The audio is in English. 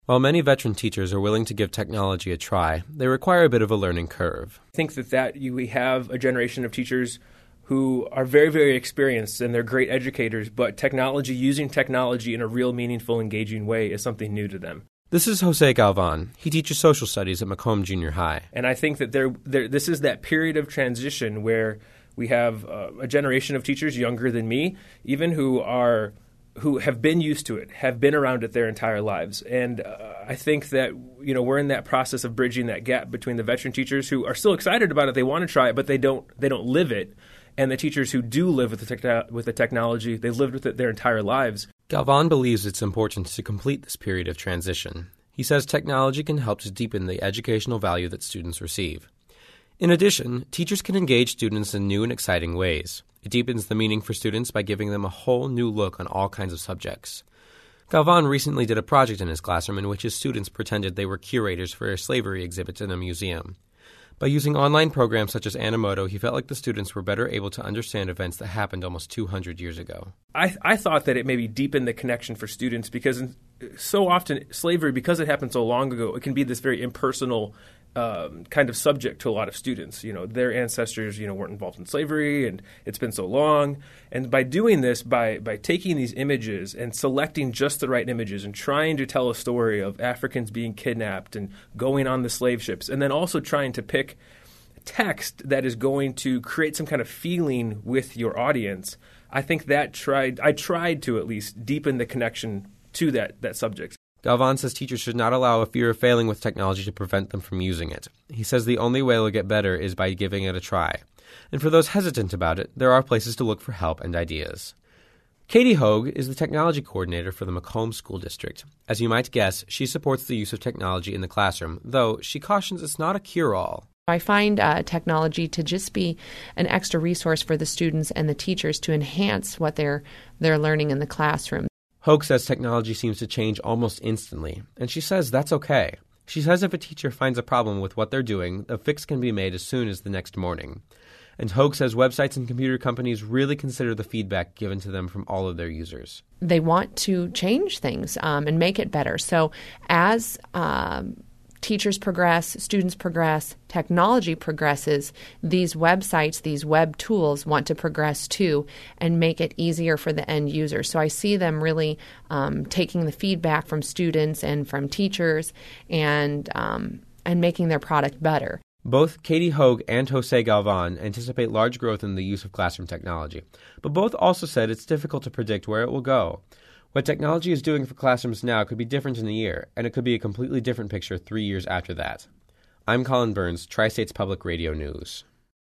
While many veteran teachers are willing to give technology a try, they require a bit of a learning curve. I think we have a generation of teachers who are very, very experienced and they're great educators, but using technology in a real, meaningful, engaging way is something new to them. This is Jose Galvan. He teaches social studies at Macomb Junior High. And I think that this is that period of transition where we have a generation of teachers younger than me, even who have been used to it, have been around it their entire lives. And I think that we're in that process of bridging that gap between the veteran teachers who are still excited about it, they want to try it, but they don't live it, and the teachers who do live with the technology, they've lived with it their entire lives. Galvan believes it's important to complete this period of transition. He says technology can help to deepen the educational value that students receive. In addition, teachers can engage students in new and exciting ways. It deepens the meaning for students by giving them a whole new look on all kinds of subjects. Galvan recently did a project in his classroom in which his students pretended they were curators for a slavery exhibit in a museum. By using online programs such as Animoto, he felt like the students were better able to understand events that happened almost 200 years ago. I thought that it maybe deepened the connection for students because so often slavery, because it happened so long ago, it can be this very impersonal kind of subject to a lot of students. Their ancestors, weren't involved in slavery, and it's been so long. And by doing this, by taking these images and selecting just the right images and trying to tell a story of Africans being kidnapped and going on the slave ships, and then also trying to pick text that is going to create some kind of feeling with your audience, I think I tried to at least deepen the connection to that subject. Galvan says teachers should not allow a fear of failing with technology to prevent them from using it. He says the only way it'll get better is by giving it a try. And for those hesitant about it, there are places to look for help and ideas. Katie Hogue is the technology coordinator for the Macomb School District. As you might guess, she supports the use of technology in the classroom, though she cautions it's not a cure-all. I find technology to just be an extra resource for the students and the teachers to enhance what they're learning in the classroom. Hogue says technology seems to change almost instantly, and she says that's okay. She says if a teacher finds a problem with what they're doing, a fix can be made as soon as the next morning. And Hogue says websites and computer companies really consider the feedback given to them from all of their users. They want to change things and make it better. So as teachers progress, students progress, technology progresses, these websites, these web tools want to progress too and make it easier for the end user. So I see them really taking the feedback from students and from teachers and making their product better. Both Katie Hogue and Jose Galvan anticipate large growth in the use of classroom technology, but both also said it's difficult to predict where it will go. What technology is doing for classrooms now could be different in a year, and it could be a completely different picture 3 years after that. I'm Colin Burns, Tri-States Public Radio News.